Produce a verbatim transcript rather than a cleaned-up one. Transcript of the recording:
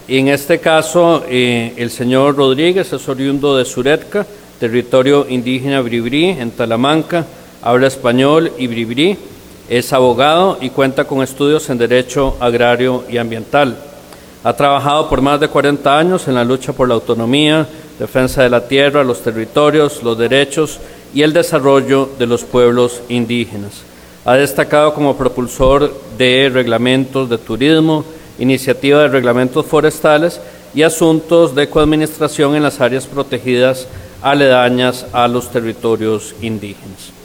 En este caso, eh, el señor Rodríguez es oriundo de Suretka, territorio indígena bribri, en Talamanca, habla español y bribri, es abogado y cuenta con estudios en Derecho Agrario y Ambiental. Ha trabajado por más de cuarenta años en la lucha por la autonomía, defensa de la tierra, los territorios, los derechos y el desarrollo de los pueblos indígenas. Ha destacado como propulsor de reglamentos de turismo, iniciativa de reglamentos forestales y asuntos de coadministración en las áreas protegidas aledañas a los territorios indígenas.